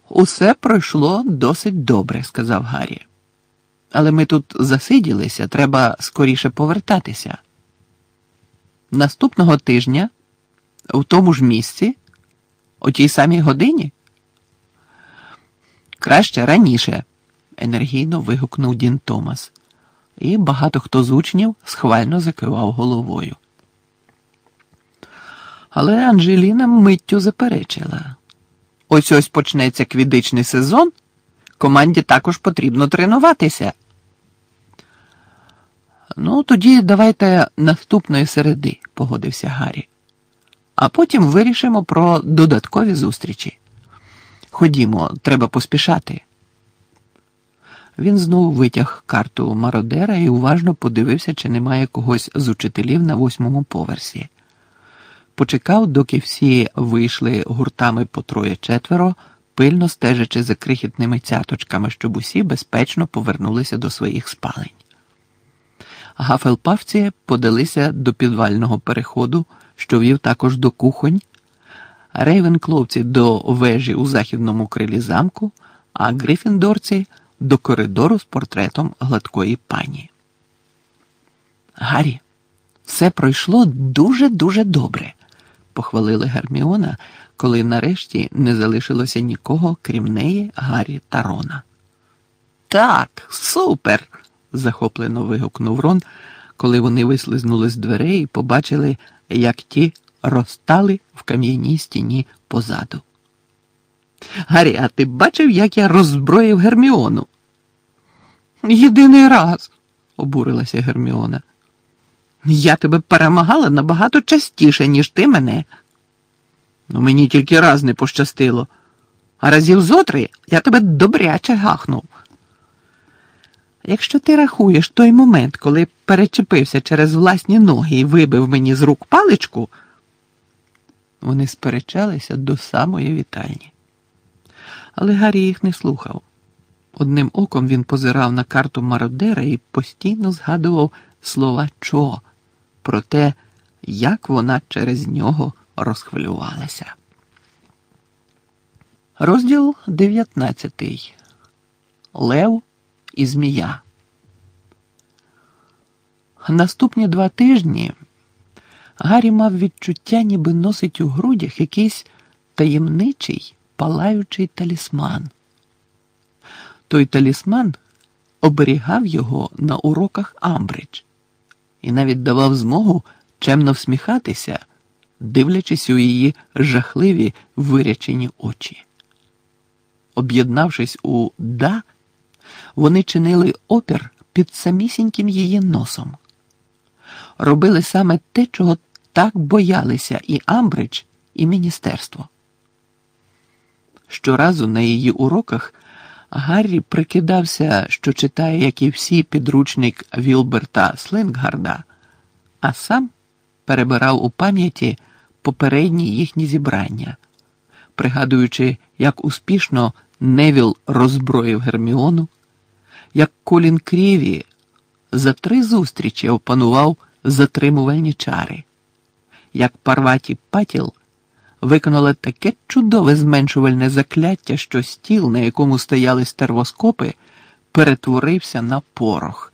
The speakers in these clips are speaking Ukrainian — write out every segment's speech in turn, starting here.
Усе пройшло досить добре, сказав Гаррі. Але ми тут засиділися, треба скоріше повертатися. Наступного тижня, в тому ж місці, о тій самій годині? Краще раніше, енергійно вигукнув Дін Томас. І багато хто з учнів схвально закивав головою. Але Анжеліна миттю заперечила. Ось почнеться квіддичний сезон, команді також потрібно тренуватися. Ну, тоді давайте наступної середи, погодився Гаррі. А потім вирішимо про додаткові зустрічі. Ходімо, треба поспішати. Він знову витяг карту мародера і уважно подивився, чи немає когось з учителів на 8-му поверсі. Почекав, доки всі вийшли гуртами по троє-четверо, пильно стежачи за крихітними цяточками, щоб усі безпечно повернулися до своїх спалень. Гафелпавці подалися до підвального переходу, що вів також до кухонь, рейвенкловці до вежі у західному крилі замку, а грифіндорці – до коридору з портретом гладкої пані. Гаррі, все пройшло дуже-дуже добре, похвалила Герміона, коли нарешті не залишилося нікого, крім неї, Гаррі та Рона. Так, супер! Захоплено вигукнув Рон, коли вони вислизнули з дверей і побачили, як ті розтали в кам'яній стіні позаду. Гаррі, а ти бачив, як я роззброїв Герміону? Єдиний раз, обурилася Герміона. Я тебе перемагала набагато частіше, ніж ти мене. Ну, мені тільки раз не пощастило, а разів зо 3 я тебе добряче гахнув. Якщо ти рахуєш той момент, коли перечепився через власні ноги і вибив мені з рук паличку, вони сперечалися до самої вітальні. Але Гаррі їх не слухав. Одним оком він позирав на карту мародера і постійно згадував слова «Чо» про те, як вона через нього розхвилювалася. Розділ 19. Лев і змія. Наступні 2 тижні Гаррі мав відчуття, ніби носить у грудях якийсь таємничий, палаючий талісман. Той талісман оберігав його на уроках Амбридж і навіть давав змогу чемно всміхатися, дивлячись у її жахливі вирячені очі. Об'єднавшись у «да», вони чинили опір під самісіньким її носом. Робили саме те, чого так боялися і Амбридж, і міністерство. Щоразу на її уроках Гаррі прикидався, що читає, як і всі, підручник Вілберта Слинггарда, а сам перебирав у пам'яті попередні їхні зібрання, пригадуючи, як успішно Невіл роззброїв Герміону, як Колін Кріві за 3 зустрічі опанував затримувальні чари, як Парваті Патіл виконала таке чудове зменшувальне закляття, що стіл, на якому стояли стервоскопи, перетворився на порох.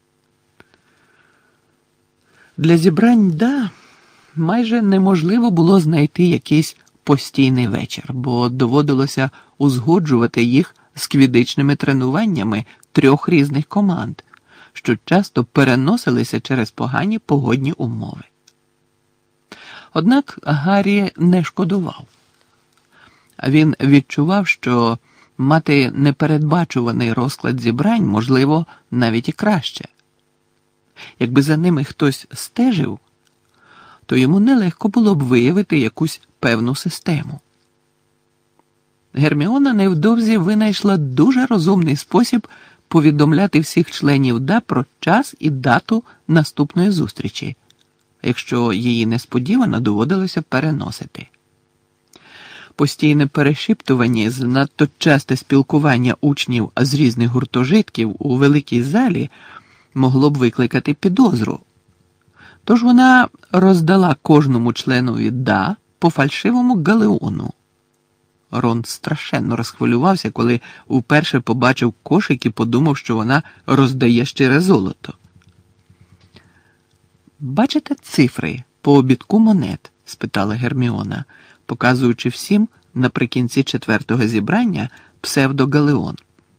Для зібрань «да» майже неможливо було знайти якийсь постійний вечір, бо доводилося узгоджувати їх з квіддичними тренуваннями 3 різних команд, що часто переносилися через погані погодні умови. Однак Гаррі не шкодував. Він відчував, що мати непередбачуваний розклад зібрань, можливо, навіть і краще. Якби за ними хтось стежив, то йому нелегко було б виявити якусь певну систему. Герміона невдовзі винайшла дуже розумний спосіб повідомляти всіх членів «да» про час і дату наступної зустрічі, якщо її несподівано доводилося переносити. Постійне перешіптування і занадто часте спілкування учнів з різних гуртожитків у великій залі могло б викликати підозру. Тож вона роздала кожному членові «да» по фальшивому галеону. Рон страшенно розхвилювався, коли вперше побачив кошик і подумав, що вона роздає щире золото. «Бачите цифри по обідку монет?» – спитала Герміона, показуючи всім наприкінці 4-го зібрання псевдогалеон.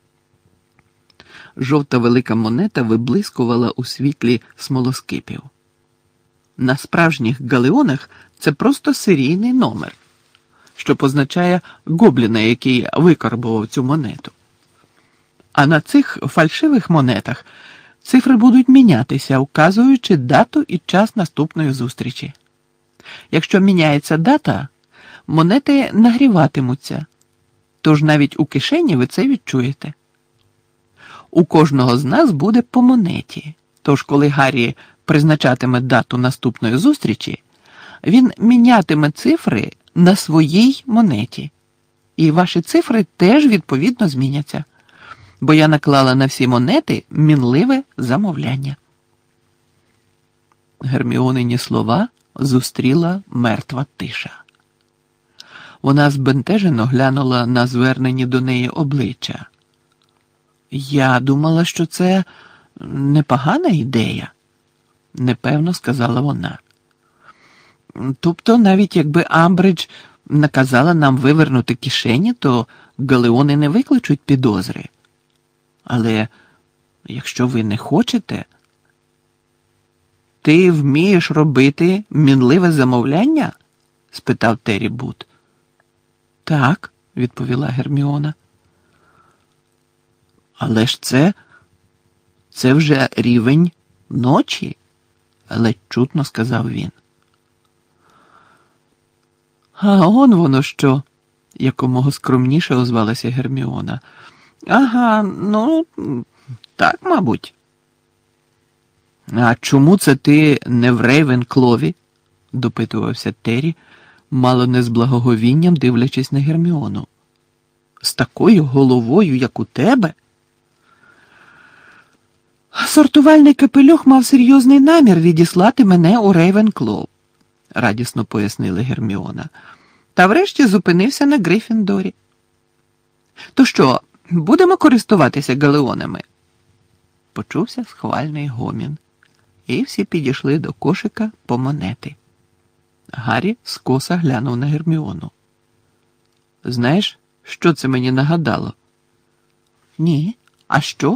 Жовта велика монета виблискувала у світлі смолоскипів. На справжніх галеонах це просто серійний номер, що позначає гобліна, який викарбував цю монету. А на цих фальшивих монетах цифри будуть мінятися, вказуючи дату і час наступної зустрічі. Якщо міняється дата, монети нагріватимуться, тож навіть у кишені ви це відчуєте. У кожного з нас буде по монеті, тож коли Гаррі призначатиме дату наступної зустрічі, він мінятиме цифри на своїй монеті. І ваші цифри теж відповідно зміняться, бо я наклала на всі монети мінливе замовляння. Герміонині слова зустріла мертва тиша. Вона збентежено глянула на звернені до неї обличчя. «Я думала, що це непогана ідея», – непевно сказала вона. «Тобто, навіть якби Амбридж наказала нам вивернути кишені, то галеони не викличуть підозри. Але якщо ви не хочете...» «Ти вмієш робити мінливе замовляння?» – спитав Террі Бут. «Так», – відповіла Герміона. «Але ж це вже рівень ночі», – ледь чутно сказав він. «А он воно що», – якомога скромніше озвалася Герміона. «Ага, ну, так, мабуть». «А чому це ти не в Рейвенклові?» – допитувався Террі, мало не з благоговінням дивлячись на Герміону. «З такою головою, як у тебе?» «Сортувальний капелюх мав серйозний намір відіслати мене у Рейвенклов», – радісно пояснила Герміона. «Та врешті зупинився на Гриффіндорі». «То що, будемо користуватися галеонами?» Почувся схвальний гомін, і всі підійшли до кошика по монети. Гаррі скоса глянув на Герміону. «Знаєш, що це мені нагадало?» «Ні, а що?»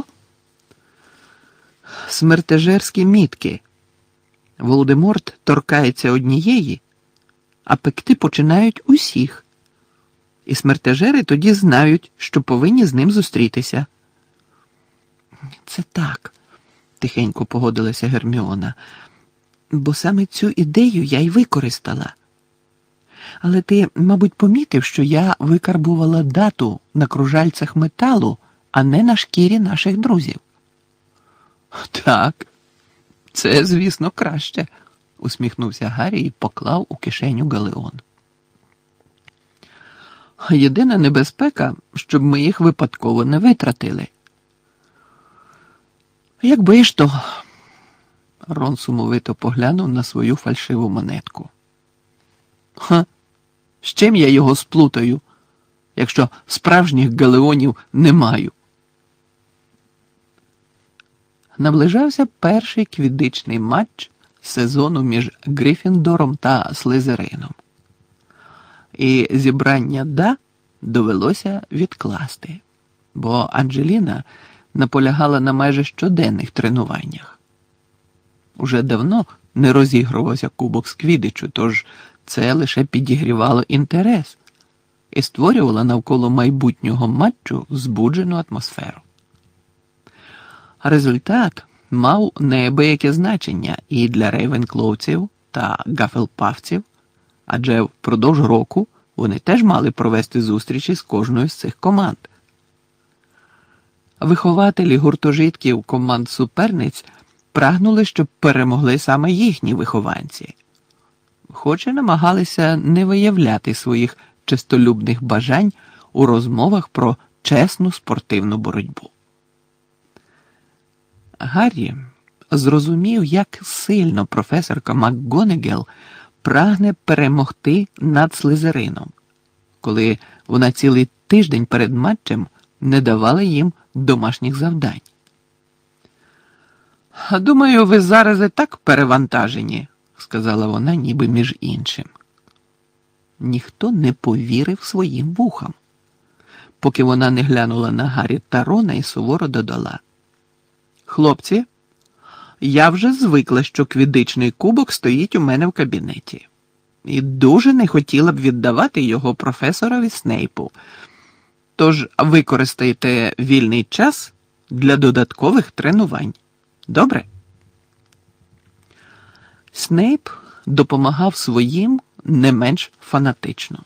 «Смертежерські мітки. Володиморт торкається однієї, а пекти починають усіх. І смертежери тоді знають, що повинні з ним зустрітися». «Це так», – тихенько погодилася Герміона, – «бо саме цю ідею я й використала. Але ти, мабуть, помітив, що я викарбувала дату на кружальцях металу, а не на шкірі наших друзів». «Так, це, звісно, краще», – усміхнувся Гаррі і поклав у кишеню галеон. «Єдина небезпека, щоб ми їх випадково не витратили». «Якби ж то», – Рон сумовито поглянув на свою фальшиву монетку. «Ха, з чим я його сплутаю, якщо справжніх галеонів не маю?» Наближався перший квіддичний матч сезону між Гриффіндором та Слизерином. І зібрання «Да» довелося відкласти, бо Анджеліна наполягала на майже щоденних тренуваннях. Уже давно не розігрувався кубок з квіддичу, тож це лише підігрівало інтерес і створювало навколо майбутнього матчу збуджену атмосферу. Результат мав неабияке значення і для рейвенкловців та гафелпафців, адже впродовж року вони теж мали провести зустрічі з кожною з цих команд. Вихователі гуртожитків команд суперниць прагнули, щоб перемогли саме їхні вихованці, хоч і намагалися не виявляти своїх честолюбних бажань у розмовах про чесну спортивну боротьбу. Гаррі зрозумів, як сильно професорка МакГонагал прагне перемогти над Слизерином, коли вона цілий тиждень перед матчем не давала їм домашніх завдань. «Думаю, ви зараз і так перевантажені», – сказала вона ніби між іншим. Ніхто не повірив своїм вухам, поки вона не глянула на Гаррі та Рона і суворо додала. «Хлопці, я вже звикла, що квіддичний кубок стоїть у мене в кабінеті. І дуже не хотіла б віддавати його професорові Снейпу. Тож використайте вільний час для додаткових тренувань. Добре?» Снейп допомагав своїм не менш фанатично.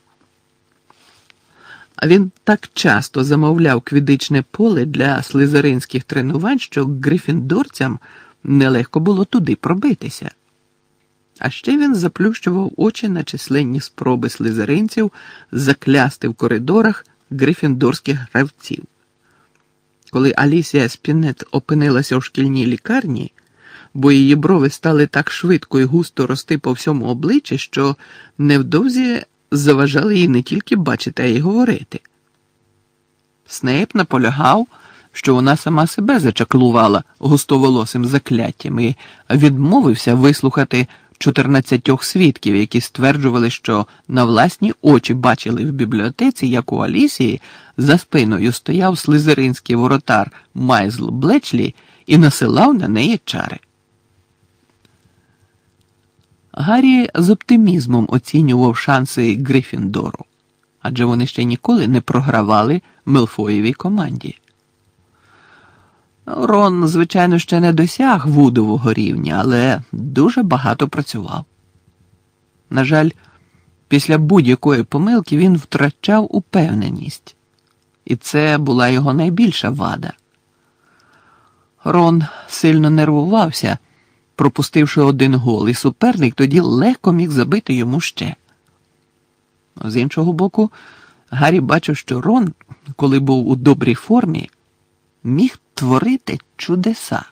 А він так часто замовляв квіддичне поле для слизеринських тренувань, що грифіндорцям нелегко було туди пробитися. А ще він заплющував очі на численні спроби слизеринців заклясти в коридорах грифіндорських гравців. Коли Алісія Спінет опинилася в шкільній лікарні, бо її брови стали так швидко і густо рости по всьому обличчі, що невдовзі заважали їй не тільки бачити, а й говорити. Снейп наполягав, що вона сама себе зачаклувала густоволосим закляттям і відмовився вислухати 14 свідків, які стверджували, що на власні очі бачили в бібліотеці, як у Алісії за спиною стояв слизеринський воротар Майзл Блечлі і насилав на неї чари. Гаррі з оптимізмом оцінював шанси Гриффіндору, адже вони ще ніколи не програвали Мелфоєвій команді. Рон, звичайно, ще не досяг Вудового рівня, але дуже багато працював. На жаль, після будь-якої помилки він втрачав упевненість, і це була його найбільша вада. Рон сильно нервувався, пропустивши один гол, і суперник тоді легко міг забити йому ще. З іншого боку, Гаррі бачив, що Рон, коли був у добрій формі, міг творити чудеса.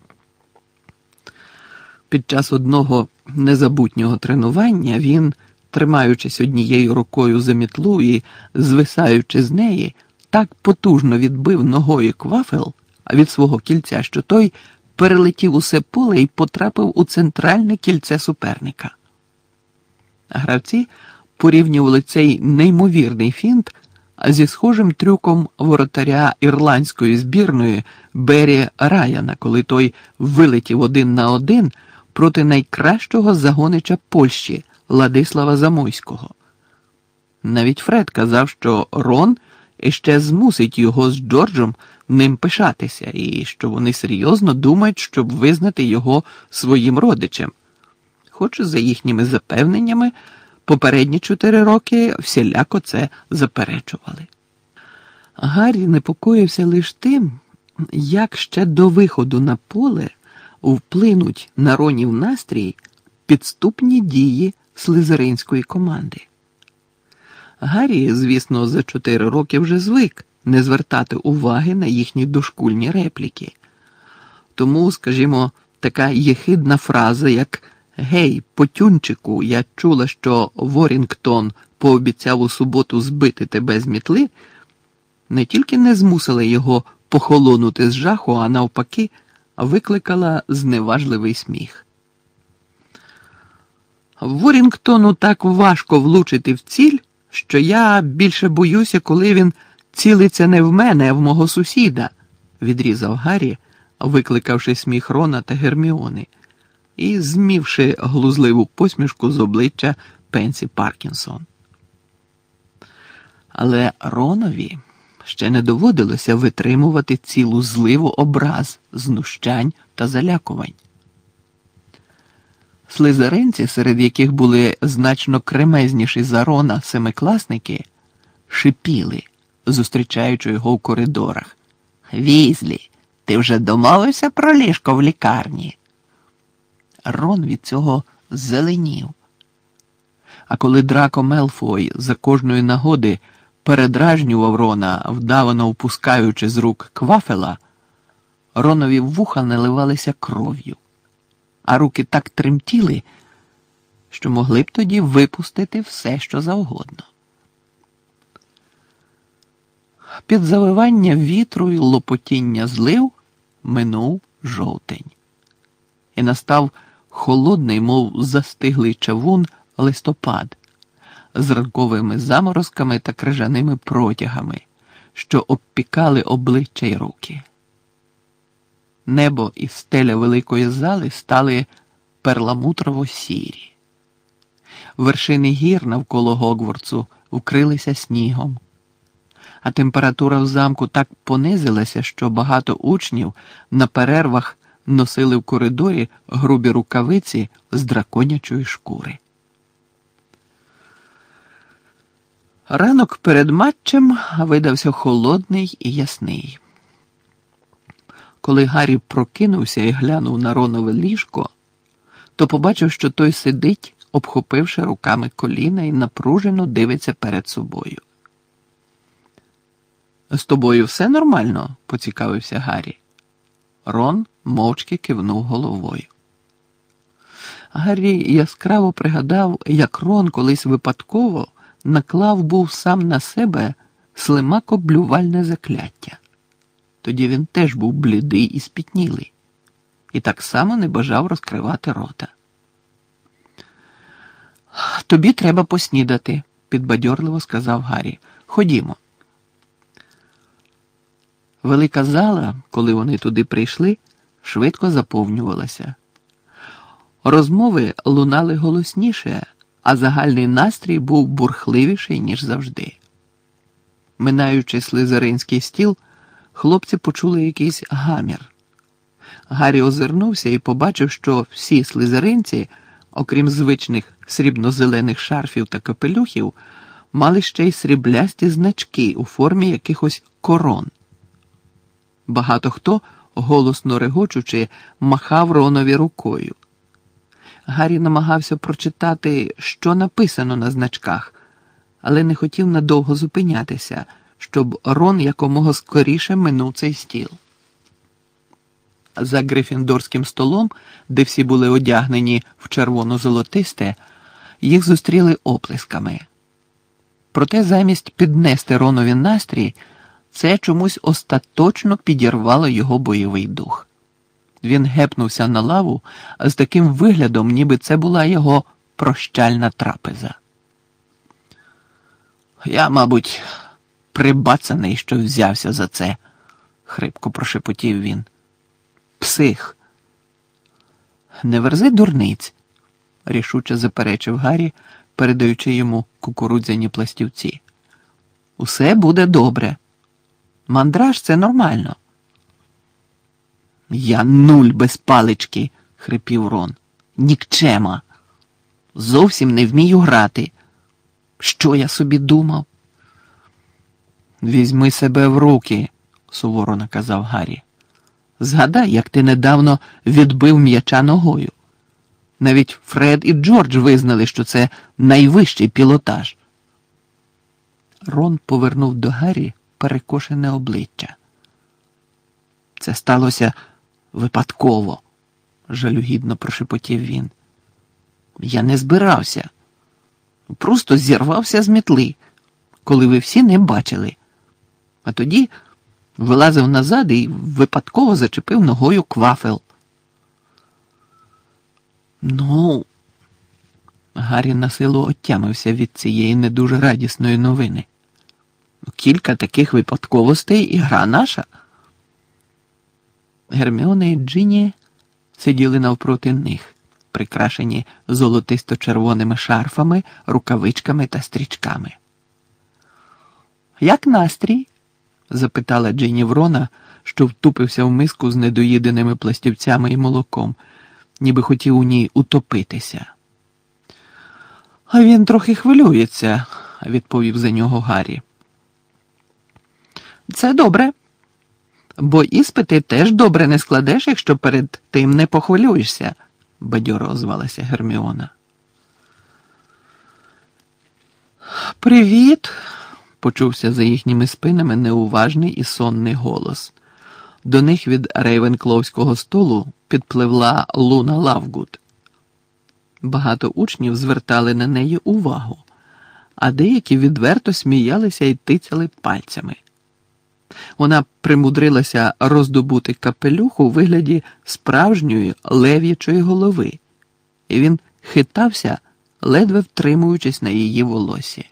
Під час одного незабутнього тренування він, тримаючись однією рукою за мітлу і звисаючи з неї, так потужно відбив ногою квафел від свого кільця, що той перелетів усе поле і потрапив у центральне кільце суперника. Гравці порівнювали цей неймовірний фінт зі схожим трюком воротаря ірландської збірної Беррі Райана, коли той вилетів 1 на 1 проти найкращого загонича Польщі Ладислава Замойського. Навіть Фред казав, що Рон іще змусить його з Джорджем ним пишатися, і що вони серйозно думають, щоб визнати його своїм родичем. Хоч за їхніми запевненнями попередні 4 роки всіляко це заперечували. Гаррі непокоївся лише тим, як ще до виходу на поле вплинуть на Ронів настрій підступні дії слизеринської команди. Гаррі, звісно, за 4 роки вже звик не звертати уваги на їхні дошкульні репліки. Тому, скажімо, така єхидна фраза, як «Гей, потюнчику, я чула, що Ворінгтон пообіцяв у суботу збити тебе з мітли», не тільки не змусила його похолонути з жаху, а навпаки, викликала зневажливий сміх. «Ворінгтону так важко влучити в ціль, що я більше боюся, коли він цілиться не в мене, а в мого сусіда», – відрізав Гаррі, викликавши сміх Рона та Герміони і змівши глузливу посмішку з обличчя Пенсі Паркінсон. Але Ронові ще не доводилося витримувати цілу зливу образ, знущань та залякувань. Слизеринці, серед яких були значно кремезніші за Рона семикласники, шипіли, зустрічаючи його в коридорах. «Візлі, ти вже домовився про ліжко в лікарні?» Рон від цього зеленів. А коли Драко Мелфой за кожної нагоди передражнював Рона, вдавано впускаючи з рук квафела, Ронові в вуха наливалися кров'ю, а руки так тремтіли, що могли б тоді випустити все, що завгодно. Під завивання вітру й лопотіння злив минув жовтень. І настав холодний, мов застиглий чавун, листопад з ранковими заморозками та крижаними протягами, що обпікали обличчя й руки. Небо і стеля великої зали стали перламутрово-сірі. Вершини гір навколо Гогвартсу вкрилися снігом, а температура в замку так понизилася, що багато учнів на перервах носили в коридорі грубі рукавиці з драконячої шкури. Ранок перед матчем видався холодний і ясний. Коли Гаррі прокинувся і глянув на Ронове ліжко, то побачив, що той сидить, обхопивши руками коліна і напружено дивиться перед собою. «З тобою все нормально?» – поцікавився Гаррі. Рон мовчки кивнув головою. Гаррі яскраво пригадав, як Рон колись випадково наклав був сам на себе слимако-блювальне закляття. Тоді він теж був блідий і спітнілий, і так само не бажав розкривати рота. «Тобі треба поснідати», – підбадьорливо сказав Гаррі. «Ходімо». Велика зала, коли вони туди прийшли, швидко заповнювалася. Розмови лунали голосніше, а загальний настрій був бурхливіший, ніж завжди. Минаючи слизеринський стіл, хлопці почули якийсь гамір. Гаррі озирнувся і побачив, що всі слизеринці, окрім звичних срібно-зелених шарфів та капелюхів, мали ще й сріблясті значки у формі якихось корон. Багато хто, голосно регочучи, махав Ронові рукою. Гаррі намагався прочитати, що написано на значках, але не хотів надовго зупинятися, щоб Рон якомога скоріше минув цей стіл. За грифіндорським столом, де всі були одягнені в червоно-золотисте, їх зустріли оплесками. Проте замість піднести Ронові настрій, це чомусь остаточно підірвало його бойовий дух. Він гепнувся на лаву з таким виглядом, ніби це була його прощальна трапеза. «Я, мабуть, прибацаний, що взявся за це», – хрипко прошепотів він. «Псих». «Не верзи дурниць», – рішуче заперечив Гаррі, передаючи йому кукурудзяні пластівці. «Усе буде добре. Мандраж – це нормально». «Я нуль без палички», – хрипів Рон. «Нікчема. Зовсім не вмію грати. Що я собі думав?» «Візьми себе в руки», – суворо наказав Гаррі. «Згадай, як ти недавно відбив м'яча ногою. Навіть Фред і Джордж визнали, що це найвищий пілотаж». Рон повернув до Гаррі перекошене обличчя. «Це сталося випадково», – жалюгідно прошепотів він. «Я не збирався. Просто зірвався з мітли, коли ви всі не бачили. А тоді вилазив назад і випадково зачепив ногою квафел». «Ну...» Гаррі насилу отямився від цієї не дуже радісної новини. «Кілька таких випадковостей і гра наша». Герміона і Джинні сиділи навпроти них, прикрашені золотисто-червоними шарфами, рукавичками та стрічками. «Як настрій?» – запитала Джинні в Рона, що втупився в миску з недоїденими пластівцями і молоком, ніби хотів у ній утопитися. «А він трохи хвилюється», – відповів за нього Гаррі. «Це добре. Бо іспити теж добре не складеш, якщо перед тим не похвилюєшся», – бадьоро озвалася Герміона. «Привіт», – почувся за їхніми спинами неуважний і сонний голос. До них від рейвенкловського столу підпливла Луна Лавгуд. Багато учнів звертали на неї увагу, а деякі відверто сміялися і тицяли пальцями. Вона примудрилася роздобути капелюх у вигляді справжньої лев'ячої голови, і він хитався, ледве втримуючись на її волосі.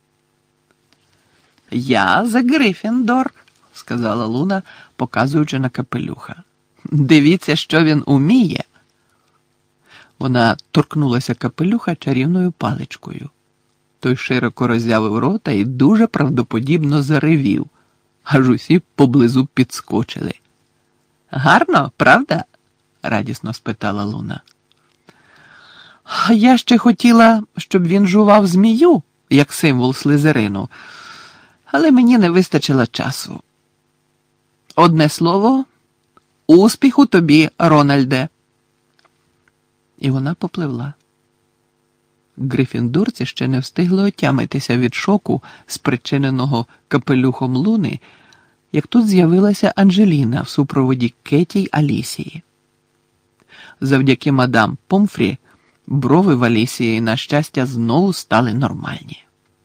«Я за Гриффіндор», – сказала Луна, показуючи на капелюха. «Дивіться, що він уміє». Вона торкнулася капелюха чарівною паличкою. Той широко роззявив рота і дуже правдоподібно заревів, аж усі поблизу підскочили. «Гарно, правда?» – радісно спитала Луна. «Я ще хотіла, щоб він жував змію, як символ Слизерину, але мені не вистачило часу. Одне слово – успіху тобі, Рональде!» І вона попливла. Грифіндорці ще не встигли отямитися від шоку, спричиненого капелюхом Луни, як тут з'явилася Анжеліна в супроводі Кеті й Алісії. Завдяки мадам Помфрі брови в Алісії, на щастя, знову стали нормальні.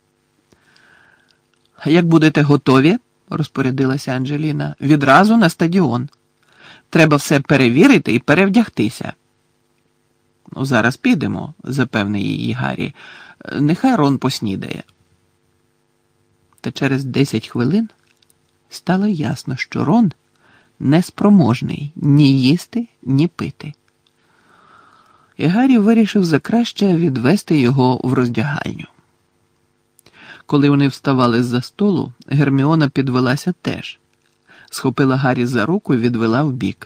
«Як будете готові, – розпорядилася Анжеліна, – відразу на стадіон. Треба все перевірити і перевдягтися». «Ну, зараз підемо», – запевнив її Гаррі. «Нехай Рон поснідає». Та через 10 хвилин стало ясно, що Рон неспроможний ні їсти, ні пити. І Гаррі вирішив за краще відвести його в роздягальню. Коли вони вставали з-за столу, Герміона підвелася теж. Схопила Гаррі за руку і відвела вбік.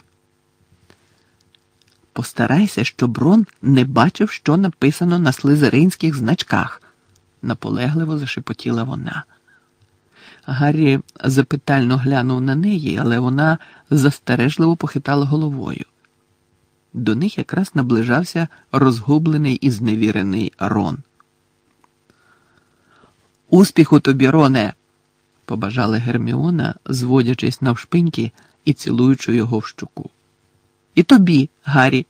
«Постарайся, щоб Рон не бачив, що написано на слизеринських значках», – наполегливо зашепотіла вона. Гаррі запитально глянув на неї, але вона застережливо похитала головою. До них якраз наближався розгублений і зневірений Рон. «Успіху тобі, Роне!» – побажала Герміона, зводячись навшпиньки і цілуючи його в щоку. «І тобі, Гаррі!»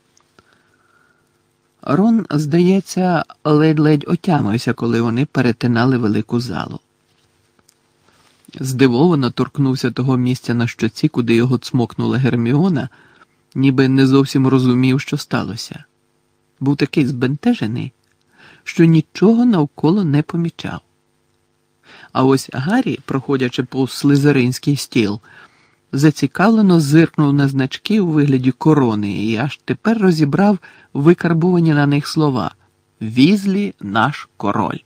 Рон, здається, ледь-ледь отямився, коли вони перетинали велику залу. Здивовано торкнувся того місця на щоці, куди його цмокнула Герміона, ніби не зовсім розумів, що сталося. Був такий збентежений, що нічого навколо не помічав. А ось Гаррі, проходячи повз слизеринський стіл, зацікавлено зиркнув на значки у вигляді корони і аж тепер розібрав викарбувані на них слова «Візлі – наш король».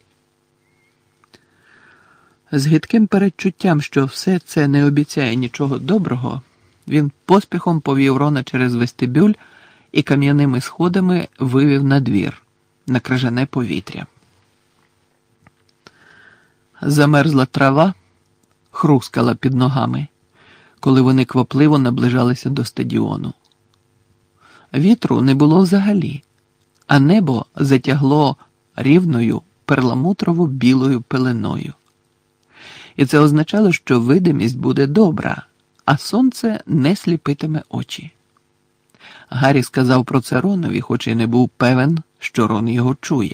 З гидким передчуттям, що все це не обіцяє нічого доброго, він поспіхом повів Рона через вестибюль і кам'яними сходами вивів на двір, на крижане повітря. Замерзла трава, хрускала під ногами, коли вони квапливо наближалися до стадіону. Вітру не було взагалі, а небо затягло рівною перламутрово-білою пеленою. І це означало, що видимість буде добра, а сонце не сліпитиме очі. Гаррі сказав про це Ронові, хоч і не був певен, що Рон його чує.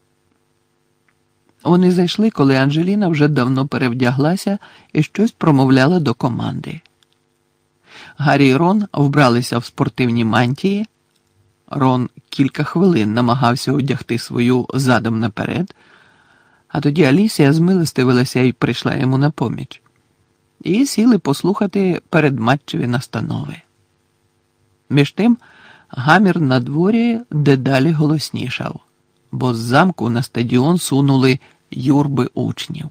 Вони зайшли, коли Анжеліна вже давно перевдяглася і щось промовляла до команди. Гаррі і Рон вбралися в спортивні мантії. Рон кілька хвилин намагався одягти свою задом наперед, а тоді Алісія змилостивилася і прийшла йому на поміч. І сіли послухати передматчеві настанови. Між тим гамір на дворі дедалі голоснішав, бо з замку на стадіон сунули юрби учнів.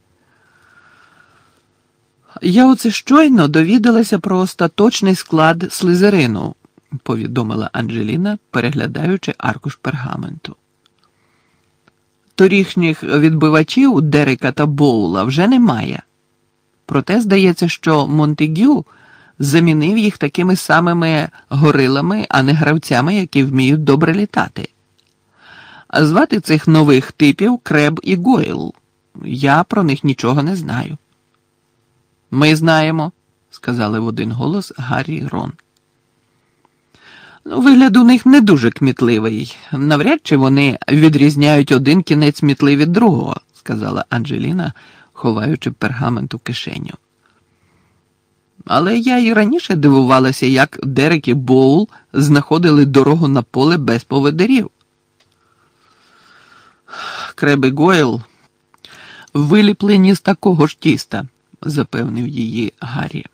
«Я оце щойно довідалася про остаточний склад Слизерину», – повідомила Анжеліна, переглядаючи аркуш пергаменту. «Торішніх відбивачів Дерека та Боула вже немає. Проте здається, що Монтегю замінив їх такими самими горилами, а не гравцями, які вміють добре літати. А звати цих нових типів Креб і Гойл. Я про них нічого не знаю». «Ми знаємо», – сказали в один голос Гаррі і Рон. «Вигляд у них не дуже кмітливий. Навряд чи вони відрізняють один кінець мітли від другого», – сказала Анжеліна, ховаючи пергамент у кишеню. Але я і раніше дивувалася, як Дерек і Боул знаходили дорогу на поле без поводирів. Креб і Гойл виліплені з такого ж тіста, запевнив її Гаррі.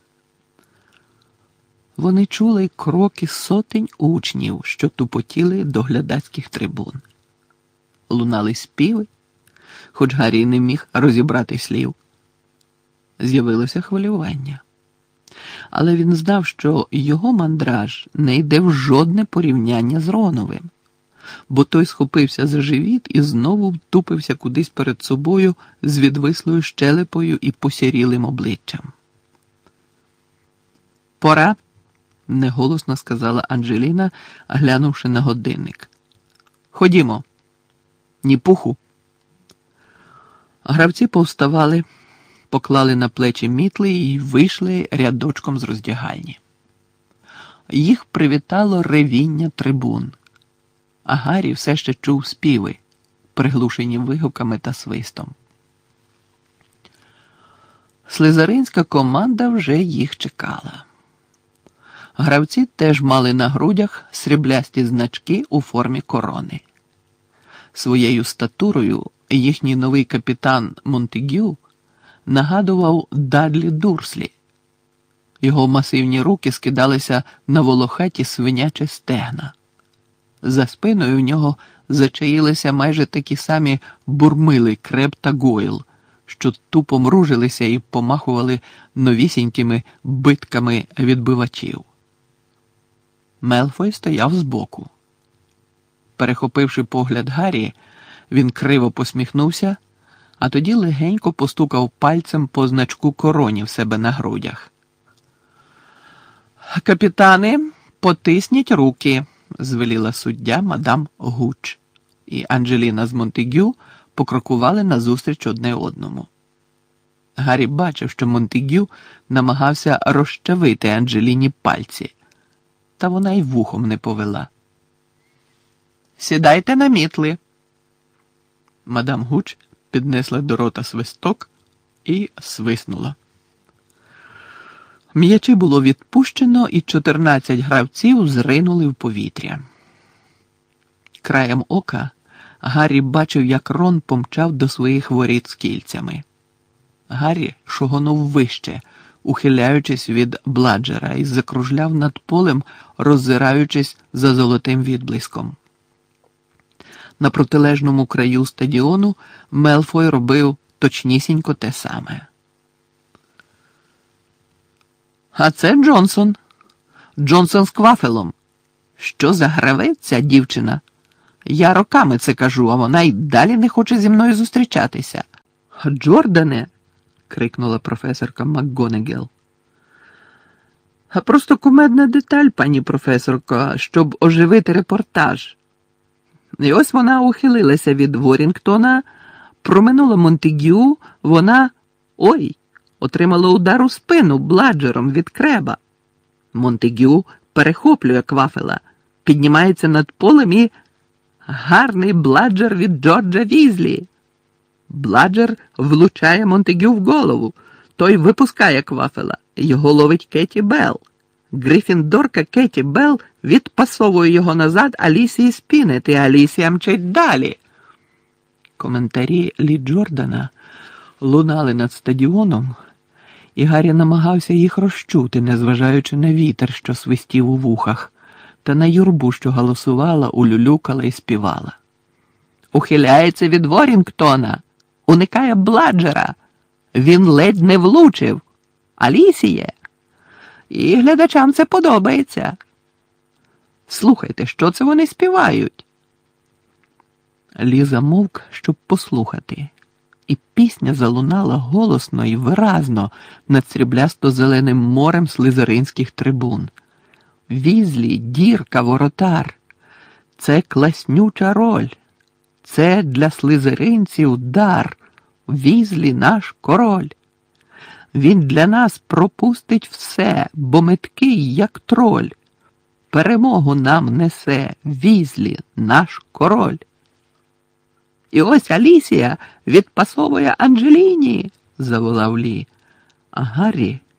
Вони чули кроки сотень учнів, що тупотіли до глядацьких трибун. Лунали співи, хоч Гаррі не міг розібрати слів. З'явилося хвилювання. Але він знав, що його мандраж не йде в жодне порівняння з Роновим, бо той схопився за живіт і знову втупився кудись перед собою з відвислою щелепою і посірілим обличчям. «Пора», – неголосно сказала Анджеліна, глянувши на годинник. «Ходімо. Ні пуху». Гравці повставали, поклали на плечі мітли і вийшли рядочком з роздягальні. Їх привітало ревіння трибун, а Гаррі все ще чув співи, приглушені вигуками та свистом. Слизеринська команда вже їх чекала. Гравці теж мали на грудях сріблясті значки у формі корони. Своєю статурою їхній новий капітан Монтегю нагадував Дадлі Дурслі. Його масивні руки скидалися на волохаті свинячі стегна. За спиною в нього зачаїлися майже такі самі бурмили Креб та Гойл, що тупо мружилися і помахували новісінькими битками відбивачів. Мелфой стояв збоку. Перехопивши погляд Гаррі, він криво посміхнувся, а тоді легенько постукав пальцем по значку короні в себе на грудях. «Капітани, потисніть руки», – звеліла суддя мадам Гуч, і Анджеліна з Монтегю покрокували назустріч одне одному. Гаррі бачив, що Монтегю намагався розчавити Анджеліні пальці, та вона й вухом не повела. «Сідайте на мітли». Мадам Гуч піднесла до рота свисток і свиснула. М'ячі було відпущено, і 14 гравців зринули в повітря. Краєм ока Гаррі бачив, як Рон помчав до своїх воріт з кільцями. Гаррі шугонув вище, ухиляючись від Бладжера, і закружляв над полем, роззираючись за золотим відблиском. На протилежному краю стадіону Мелфой робив точнісінько те саме. «А це Джонсон. Джонсон з квафелом. Що за гравець ця дівчина? Я роками це кажу, а вона й далі не хоче зі мною зустрічатися». «Джордане!» – крикнула професорка МакГонегел. «А просто кумедна деталь, пані професорко, щоб оживити репортаж». І ось вона ухилилася від Ворінгтона, проминула Монтегю, вона, отримала удар у спину Бладжером від Креба. Монтегю перехоплює квафела, піднімається над полем і гарний Бладжер від Джорджа Візлі. Бладжер влучає Монтегю в голову, той випускає квафела, його ловить Кеті Белл. Грифіндорка Кеті Белл відпасовує його назад Алісії Спінет, і Алісія мчить далі. Коментарі Лі Джордана лунали над стадіоном, і Гаррі намагався їх розчути, незважаючи на вітер, що свистів у вухах, та на юрбу, що галасувала, улюлюкала і співала. «Ухиляється від Ворінгтона! Уникає Бладжера! Він ледь не влучив! Алісіє! І глядачам це подобається! Слухайте, що це вони співають?» Лі замовк, щоб послухати, і пісня залунала голосно і виразно над сріблясто-зеленим морем слизеринських трибун. «Візлі, дірка, воротар! Це класнюча роль! Це для слизеринців дар! Візлі наш король! Він для нас пропустить все, бо меткий, як троль! Перемогу нам несе Візлі наш король!» «І ось Алісія відпасовує Анджеліні!» – заволав Лі. А Гаррі,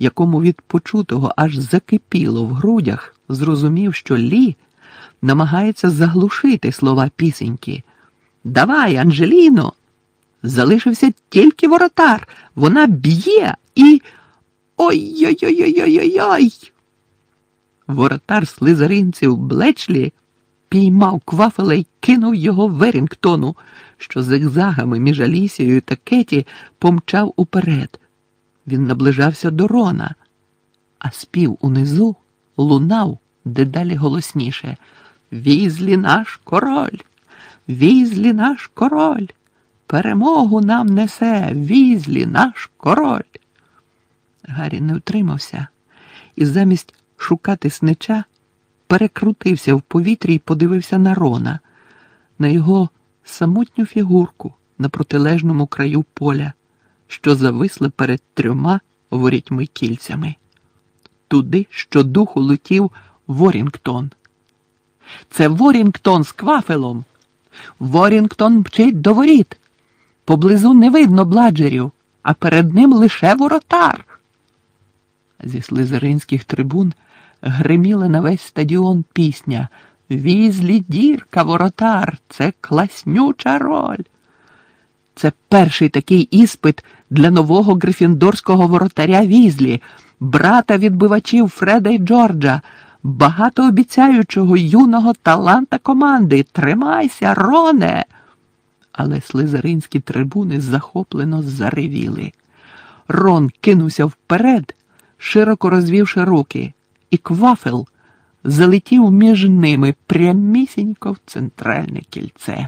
якому від почутого аж закипіло в грудях, зрозумів, що Лі намагається заглушити слова пісеньки. «Давай, Анжеліно!» Залишився тільки воротар. Вона б'є і... Ой-ой-ой-ой-ой-ой! Воротар слизеринців Блечлі піймав Квафела й кинув його Верінгтону, що зигзагами між Алісією та Кеті помчав уперед. Він наближався до Рона, а спів унизу лунав дедалі голосніше. «Візлі наш король! Візлі наш король! Перемогу нам несе Візлі наш король!» Гаррі не втримався і замість шукати снича перекрутився в повітрі і подивився на Рона, на його самотню фігурку на протилежному краю поля, що зависли перед 3 ворітьми кільцями. Туди щодуху летів Ворінгтон. «Це Ворінгтон з Квафелом! Ворінгтон мчить до воріт! Поблизу не видно бладжерів, а перед ним лише воротар!» Зі слизеринських трибун гриміла на весь стадіон пісня «Візлі дірка, воротар! Це класнюча роль!» Це перший такий іспит для нового грифіндорського воротаря Візлі, брата відбивачів Фреда й Джорджа, багатообіцяючого юного таланта команди. «Тримайся, Роне!» Але слизеринські трибуни захоплено заревіли. Рон кинувся вперед, широко розвівши руки, і Квафел залетів між ними прямісінько в центральне кільце.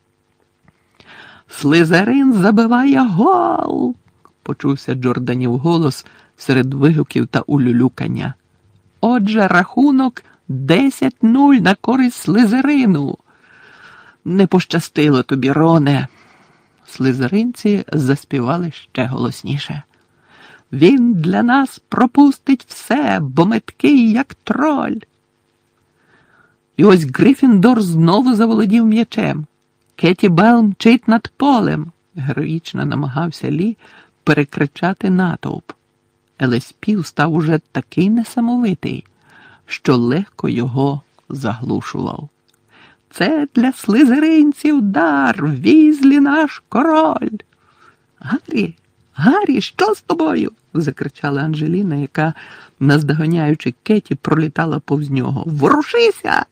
«Слизерин забиває гол!» – почувся Джорданів голос серед вигуків та улюлюкання. «Отже, рахунок 10-0 на користь Слизерину!» «Не пощастило тобі, Роне!» Слизеринці заспівали ще голосніше. «Він для нас пропустить все, бо меткий, як троль!» І ось Грифіндор знову заволодів м'ячем. «Кеті Белл мчить над полем!» – героїчно намагався Лі перекричати натовп. Але спів став уже такий несамовитий, що легко його заглушував. «Це для слизеринців дар! Візлі наш король!» «Гаррі! Гаррі, що з тобою?» – закричала Анжеліна, яка, наздоганяючи Кеті, пролітала повз нього. «Ворушися!»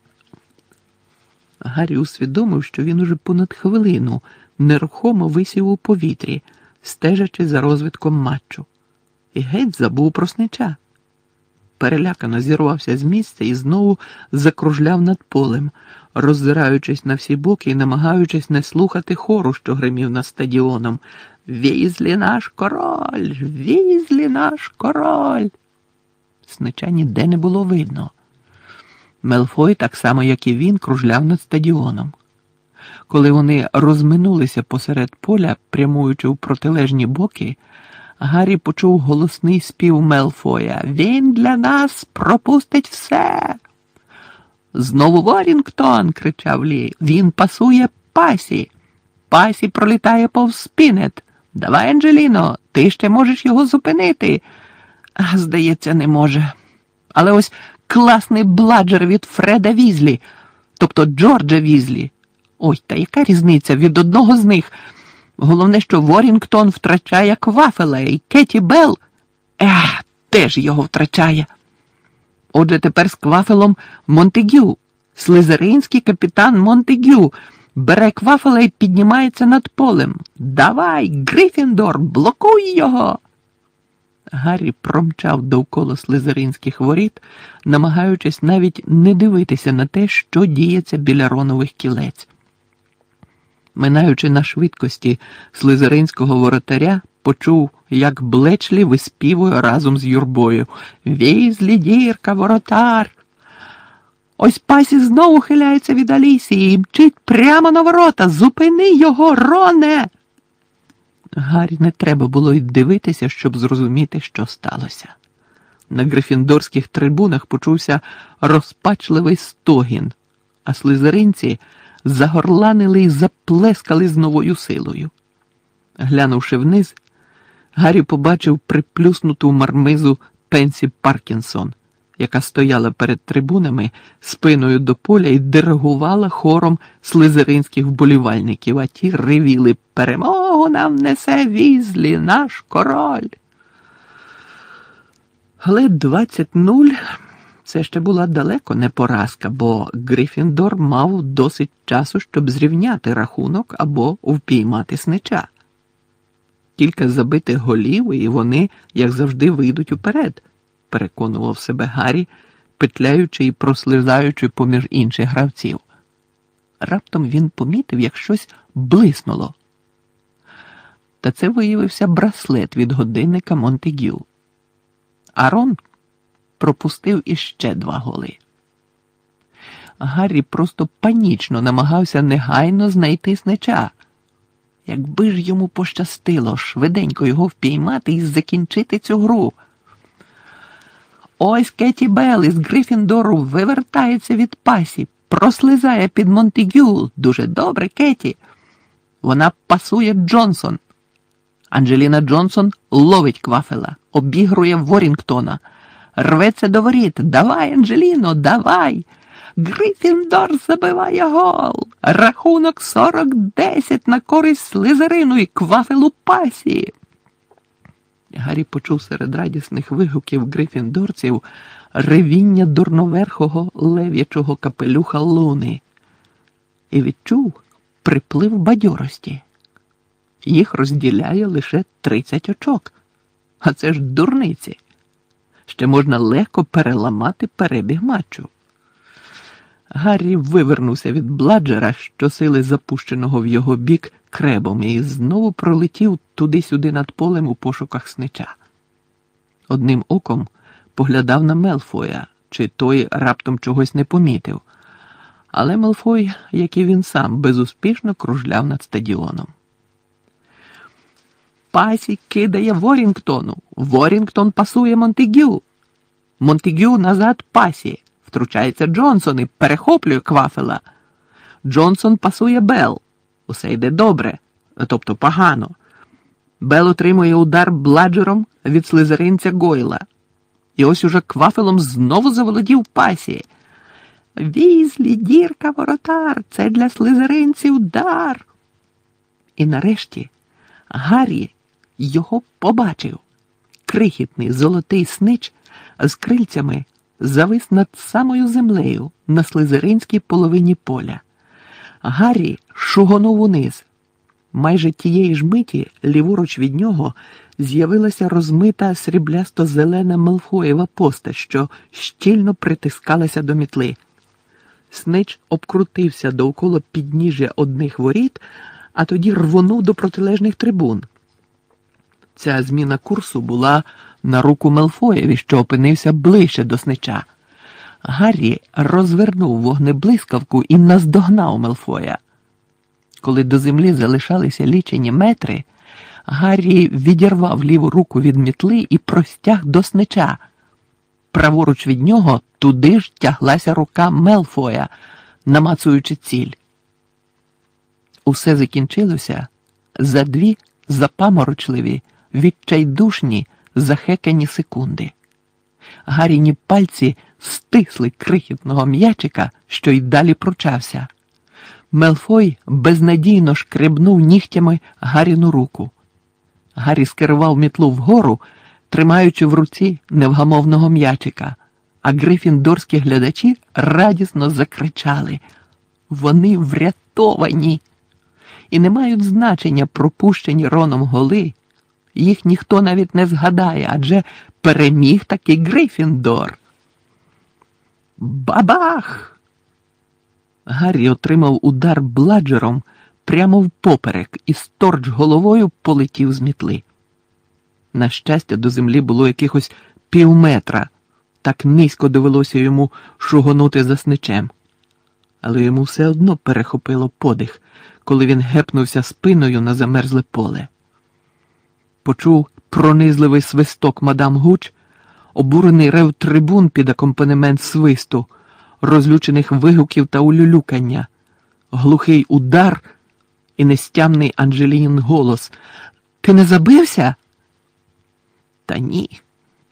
Гаррі усвідомив, що він уже понад хвилину нерухомо висів у повітрі, стежачи за розвитком матчу. І геть забув про снича. Перелякано зірвався з місця і знову закружляв над полем, роззираючись на всі боки і намагаючись не слухати хору, що гримів над стадіоном. «Візлі наш король! Візлі наш король!» Снича ніде не було видно. Мелфой, так само як і він, кружляв над стадіоном. Коли вони розминулися посеред поля, прямуючи в протилежні боки, Гаррі почув голосний спів Мелфоя. «Він для нас пропустить все!» «Знову Ворінгтон!» – кричав Лі. «Він пасує Пасі! Пасі пролітає повз Спінет! Давай, Анджеліно, ти ще можеш його зупинити!» «Здається, не може. Але ось класний бладжер від Фреда Візлі, тобто Джорджа Візлі. Ой, та яка різниця від одного з них? Головне, що Ворінгтон втрачає Квафела, і Кеті Белл теж його втрачає. Отже, тепер з Квафелом Монтегю, слизеринський капітан Монтегю, бере Квафела і піднімається над полем. Давай, Грифіндор, блокуй його!» Гаррі промчав довкола слизеринських воріт, намагаючись навіть не дивитися на те, що діється біля Ронових кілець. Минаючи на швидкості слизеринського воротаря, почув, як Блечлі виспівує разом з юрбою. «Візлі дірка, воротар!» Ось Пасі знову хиляється від Алісії і мчить прямо на ворота. «Зупини його, Роне!» Гаррі не треба було й дивитися, щоб зрозуміти, що сталося. На грифіндорських трибунах почувся розпачливий стогін, а слизеринці загорланили й заплескали з новою силою. Глянувши вниз, Гаррі побачив приплюснуту мармизу Пенсі Паркінсон, яка стояла перед трибунами спиною до поля і диригувала хором слизеринських вболівальників, а ті ревіли: «Перемогу нам несе Візлі, наш король!» Але 20-0 – це ще була далеко не поразка, бо Гриффіндор мав досить часу, щоб зрівняти рахунок або впіймати снича. Кілька забитих голів, і вони, як завжди, вийдуть уперед, переконував себе Гаррі, петляючи і прослизаючи поміж інших гравців. Раптом він помітив, як щось блиснуло. Та це виявився браслет від годинника Монтегю. А Рон пропустив іще 2 голи. Гаррі просто панічно намагався негайно знайти снича. Якби ж йому пощастило швиденько його впіймати і закінчити цю гру. Ось Кеті Белл із Гриффіндору вивертається від пасі, прослизає під Монтегю. Дуже добре, Кеті. Вона пасує Джонсон. Анджеліна Джонсон ловить Квафела, обігрує Ворінгтона. Рветься до воріт. Давай, Анджеліно, давай! Гриффіндор забиває гол. Рахунок 40-10 на користь Слизерину і Квафел у пасі. Гаррі почув серед радісних вигуків грифіндорців ревіння дурноверхого лев'ячого капелюха Луни і відчув приплив бадьорості. Їх розділяє лише 30 очок. А це ж дурниці. Ще можна легко переламати перебіг матчу. Гаррі вивернувся від Бладжера, щосили запущеного в його бік кребом, і знову пролетів туди-сюди над полем у пошуках снича. Одним оком поглядав на Мелфоя, чи той раптом чогось не помітив. Але Мелфой, як і він сам, безуспішно кружляв над стадіоном. Пасі кидає Ворінгтону. Ворінгтон пасує Монтегю. Монтегю назад пасі. Втручається Джонсон і перехоплює Квафела. Джонсон пасує Белл. Усе йде добре, тобто погано. Белл отримує удар Бладжером від слизеринця Гойла. І ось уже Квафелом знову заволодів пасі. Візлі, дірка, воротар, це для слизеринців дар. І нарешті Гаррі його побачив. Крихітний золотий снич з крильцями завис над самою землею на слизеринській половині поля. Гаррі шугонув униз. Майже тієї ж миті ліворуч від нього з'явилася розмита сріблясто-зелена Мелфоєва постать, що щільно притискалася до мітли. Снич обкрутився довкола підніжжя одних воріт, а тоді рвонув до протилежних трибун. Ця зміна курсу була на руку Мелфоєві, що опинився ближче до снича. Гаррі розвернув вогнеблискавку і наздогнав Мелфоя. Коли до землі залишалися лічені метри, Гаррі відірвав ліву руку від мітли і простяг до снича. Праворуч від нього туди ж тяглася рука Мелфоя, намацуючи ціль. Усе закінчилося за 2 запаморочливі, відчайдушні, захекані секунди. Гарріні пальці стисли крихітного м'ячика, що й далі пручався. Мелфой безнадійно шкребнув нігтями Гарріну руку. Гаррі скерував мітлу вгору, тримаючи в руці невгамовного м'ячика, а грифіндорські глядачі радісно закричали: «Вони врятовані!» І не мають значення пропущені Роном голи. Їх ніхто навіть не згадає, адже переміг таки Грифіндор. Бабах! Гаррі отримав удар Бладжером прямо впоперек і сторч головою полетів з мітли. На щастя, до землі було якихось півметра. Так низько довелося йому шугонути за сничем. Але йому все одно перехопило подих, коли він гепнувся спиною на замерзле поле. Почув пронизливий свисток мадам Гуч, обурений рев трибун під акомпанемент свисту, розлючених вигуків та улюлюкання, глухий удар і нестямний Анджелінін голос: «Ти не забився?» «Та ні,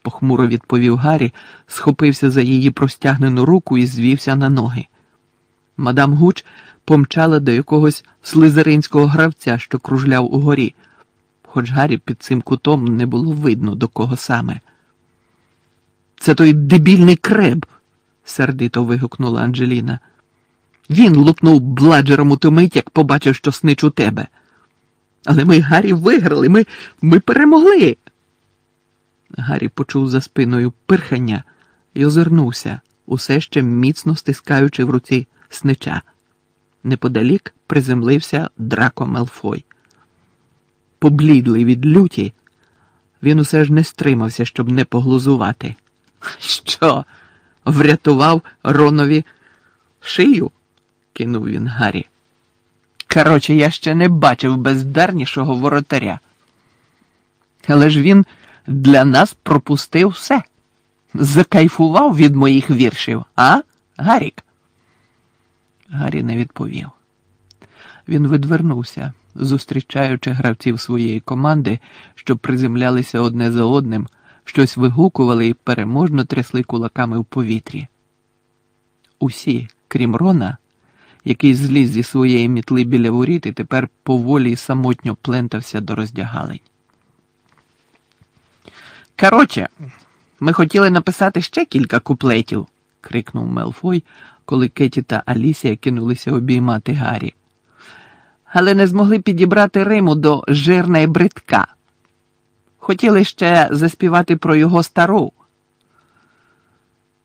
похмуро відповів Гаррі, схопився за її простягнену руку і звівся на ноги. Мадам Гуч помчала до якогось слизеринського гравця, що кружляв угорі, хоч Гаррі під цим кутом не було видно, до кого саме. «Це той дебільний Креб!» – сердито вигукнула Анджеліна. «Він лупнув бладжером у ту мить, як побачив, що снич у тебе. Але ми, Гаррі, виграли, ми перемогли!» Гаррі почув за спиною пирхання і озирнувся, усе ще міцно стискаючи в руці снича. Неподалік приземлився Драко Мелфой. Поблідлий від люті, він усе ж не стримався, щоб не поглузувати. «Що, врятував Ронові шию?» – кинув він Гаррі. «Короче, я ще не бачив бездарнішого воротаря. Але ж він для нас пропустив все. Закайфував від моїх віршів, а, Гаррік?» Гаррі не відповів. Він відвернувся, зустрічаючи гравців своєї команди, що приземлялися одне за одним, щось вигукували і переможно трясли кулаками в повітрі. Усі, крім Рона, який зліз зі своєї мітли біля воріт і тепер поволі й самотньо плентався до роздягалень. «Короче, ми хотіли написати ще кілька куплетів», – крикнув Мелфой, коли Кеті та Алісія кинулися обіймати Гаррі. «Але не змогли підібрати риму до «жирна й бридка». Хотіли ще заспівати про його стару,